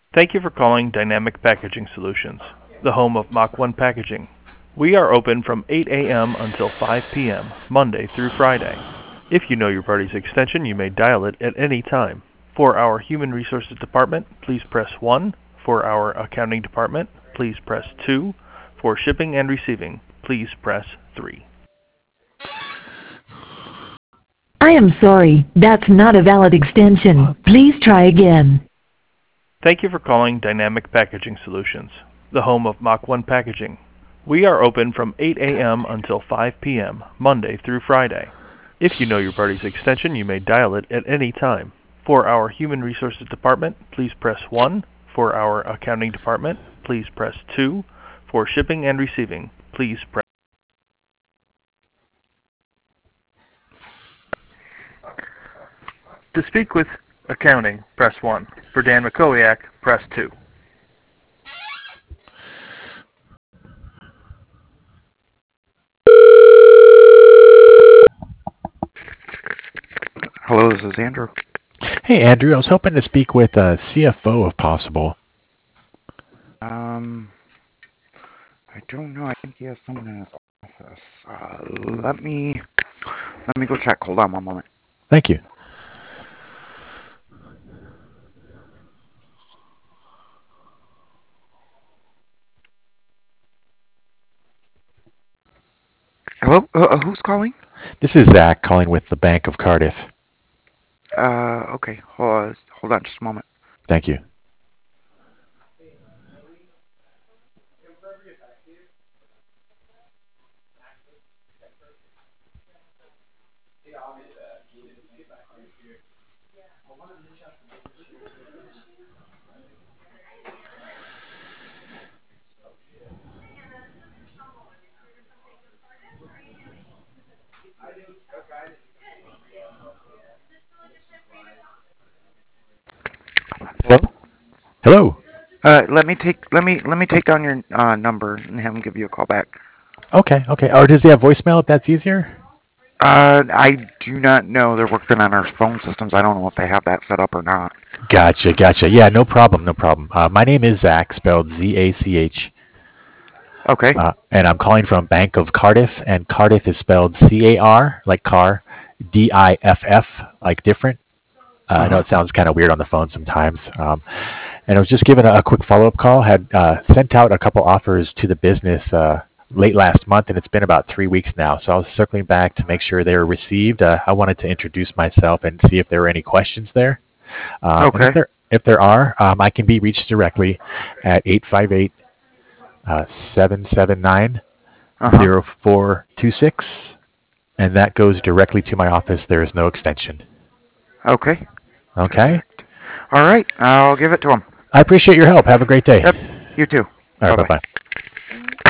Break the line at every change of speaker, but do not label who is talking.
Thank you for calling Dynamic Packaging Solutions, the home of Mach 1 Packaging. We are open from 8 a.m. until 5 p.m., Monday through Friday. If you know your party's extension, you may dial it at any time. For our Human Resources Department, please press 1. For our Accounting Department, please press 2. For Shipping and Receiving, please press 3.
I am sorry, that's not a valid extension. Please try again.
Thank you for calling Dynamic Packaging Solutions, the home of Mach 1 Packaging. We are open from 8 a.m. until 5 p.m., Monday through Friday. If you know your party's extension, you may dial it at any time. For our Human Resources Department, please press 1. For our Accounting Department, please press 2. For Shipping and Receiving, please press. To speak with Accounting, press 1. For Dan McCowiak, press 2.
Hello, this is Andrew.
Hey, Andrew. I was hoping to speak with CFO if possible.
I don't know. I think he has someone in his office. Let me go check. Hold on one moment.
Thank you.
Hello? Who's calling?
This is Zach calling with the Bank of Cardiff.
Okay. Hold on just a moment.
Thank you.
Hello?
Hello.
Let me take down your number and have him give you a call back.
Okay. Or does he have voicemail if that's easier?
I do not know. They're working on our phone systems. I don't know if they have that set up or not.
Gotcha. Yeah, no problem. My name is Zach, spelled Z-A-C-H.
Okay.
And I'm calling from Bank of Cardiff, and Cardiff is spelled C-A-R, like car, D-I-F-F, like different. I know it sounds kind of weird on the phone sometimes. And I was just giving a quick follow-up call. Had sent out a couple offers to the business late last month, and it's been about 3 weeks now. So I was circling back to make sure they were received. I wanted to introduce myself and see if there were any questions there.
Okay.
And if there are, I can be reached directly at 858 779 0426, and that goes directly to my office. There is no extension.
Okay.
Okay?
All right. I'll give it to him.
I appreciate your help. Have a great day.
Yep. You too.
All right,
Bye-bye.
bye-bye.